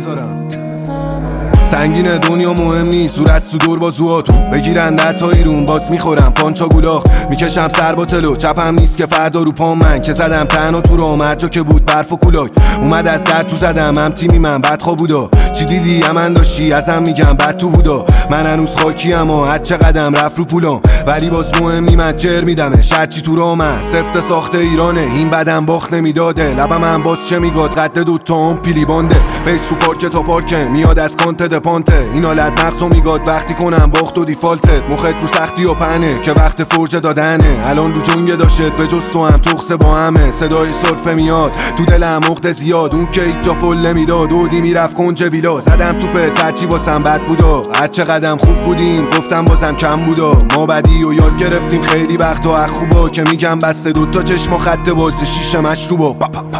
نمیذارم. سنگین دنیا مهم نیست، صورت تو دور بازوهاتو بگیرن نتایی رون باز میخورم پانچا گولاخ میکشم سر با تلو چپم نیست که فردا رو پام من که زدم تنها تو راه مرجا که بود برف و کولاک اومد از در تو زدم هم تیمی من بدخوا بودا چی دیدی امن داشتی ازم میگم بد تو بودا من هنوز خاکی اما هر چه قدم رفت رو پولام ولی باز مهم نی من جر میدمه شرچی تو راه من سفت ساخته ایرانه این بدم باخت نمیداده لبم هم باز چه میگاد قد دوتا هم پیلی بانده بیس رو پارک تا پارکه میاد از کانت دپانته این حالت مغزو میگاد وقتی کنم باخت و دیفالتت مخت رو سختی و پنه که وقت فرجه دادنه الان رو جنگ داشت به جز تو هم تخصه با همه صدای سرفه میاد تو دلم مخت زیاد اون که هیچ جا فل نمیداد دودی میرفت کنج ویلا زدم توپه ترچی واسم بد بودا هرچه قدم خوب بودیم گفتم بازم کم بودا ما بدی و یاد گرفتیم خیلی وقت و اخوبا که میگم بسته دوتا چشم و خط باز شیشه مشروبا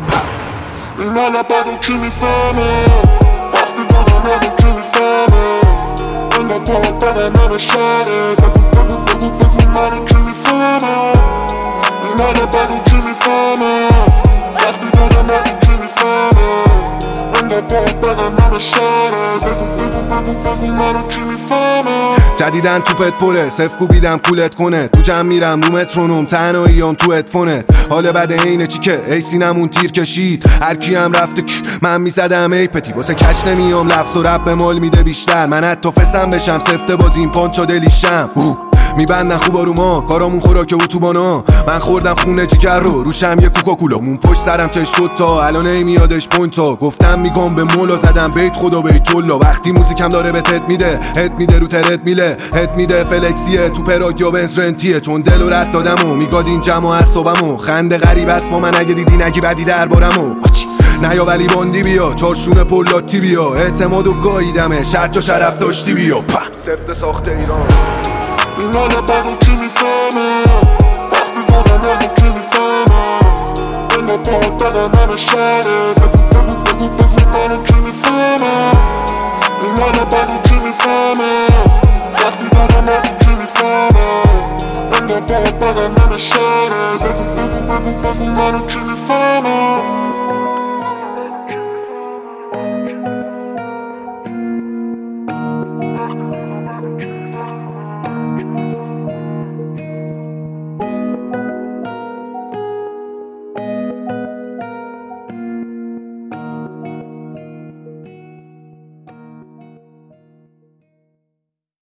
این حالا بدو کی میفهمه وقتی دادم ندو کی میفهمه انگار باید بدن نمیشاره بگو منو کی میفهمه این حالا بدو کی میفهمه وقتی دادم ندو کی میفهمه انگار باید بدن نمیشاره بگو منو کی میفهمه جدیدن توپت پره صف کوبیدم کولت کنه تو جمع میرم رو مترونوم تنهاییام تو ادفونت حال بده اینه چی که ای سینمون تیر کشید هر کی هم رفته من میزدم ای پتی واسه کش نمیام لفظ و رب به مال میده بیشتر من حتی فسم بشم سفته بازیم پانچا دلیشم میبندن خوبا رو ما کارامون خوراک اتوبانا من خوردم خونه جیگر رو روشم یه کوکاکولامون پشت سرم چش دوتا الان نمیادش پوینتا گفتم میگم به مولا زدم بیت خدا بیت الله وقتی موزیکم داره به تت میده هت میده رو ترت میله هت میده فلکسیه تو پراگ یا بنز رنتیه چون دل و رد دادم و میگاد این جمع و اعصابمو خنده غریب است با من اگه دیدی نگی بدی دربارمو نه یا ولی باندی بیا چارشون پولاتی بیا اعتماد و گاییدمه شرچ شرف داشتی بیا سفت ساخت ایران این حالا بدو کی میفهمه وقتی دادم ندو کی میفهمه انگار باید بدن نمیشاره بگو منو کی میفهمه این حالا بدو کی میفهمه وقتی دادم ندو کی میفهمه انگار باید بدن نمیشاره بگو منو کی میفهمه